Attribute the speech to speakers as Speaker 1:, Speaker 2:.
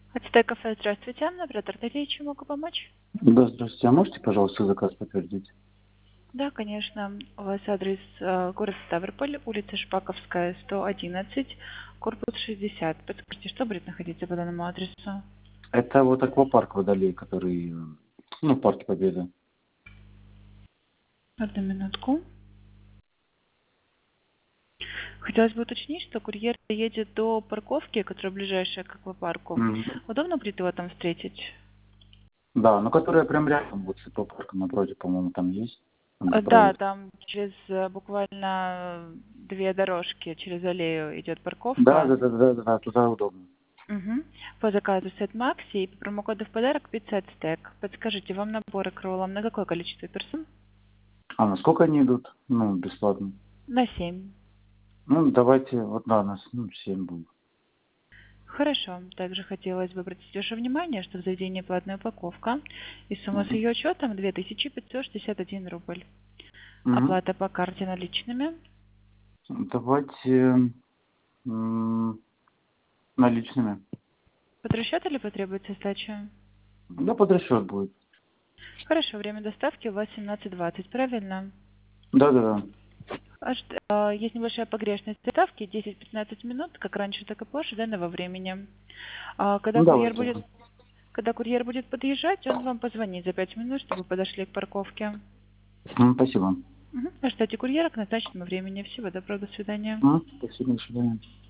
Speaker 1: Ацтек кафе, здравствуйте. Оператор Дарья, чем могу помочь?
Speaker 2: Да, здравствуйте. А можете, пожалуйста, заказ подтвердить?
Speaker 1: Да, конечно. У вас адрес город Ставрополь, улица Шпаковская, 111, корпус 60. Подскажите, что будет находиться по данному адресу?
Speaker 2: Это вот аквапарк Водолей, который, ну, в Парке Победы.
Speaker 1: Одну минутку. Хотелось бы уточнить, что курьер едет до парковки, которая ближайшая к аквапарку.
Speaker 2: Мгм.
Speaker 1: Удобно будет его там встретить?
Speaker 2: Да, но которая прям рядом, вот с аквапарком напротив, по-моему, там есть. Там, где
Speaker 1: Да,
Speaker 2: проводят.
Speaker 1: там через буквально две дорожки через аллею идет
Speaker 2: Да,
Speaker 1: парковка.
Speaker 2: да, да, да, да, да, туда удобно.
Speaker 1: Мгм. По заказу сет Макси и по промокоду в подарок пицца Ацтек. Подскажите, вам наборы кролла на какое количество персон?
Speaker 2: А на сколько они идут? Ну, бесплатно.
Speaker 1: На 7.
Speaker 2: Ну, давайте, вот, да, нас, 7 будет.
Speaker 1: Хорошо. Также хотелось бы обратить ваше внимание, что в заведении платная упаковка и сумма с
Speaker 2: Мгм.
Speaker 1: ее учетом 2561 рубль.
Speaker 2: Мгм.
Speaker 1: Оплата по карте наличными.
Speaker 2: Давайте наличными.
Speaker 1: Под расчет или потребуется сдача?
Speaker 2: Да, под расчет будет.
Speaker 1: Хорошо. Время доставки у вас 17:20, правильно?
Speaker 2: Да, да, да.
Speaker 1: Есть небольшая погрешность доставки, 10-15 минут, как раньше, так и позже данного времени. А, Когда
Speaker 2: Ну,
Speaker 1: курьер
Speaker 2: давайте.
Speaker 1: будет Когда курьер будет подъезжать, он вам позвонит за 5 минут, чтобы подошли к парковке.
Speaker 2: Спасибо.
Speaker 1: Ожидайте курьера к назначенному времени. Всего доброго, до свидания.
Speaker 2: Спасибо, до свидания.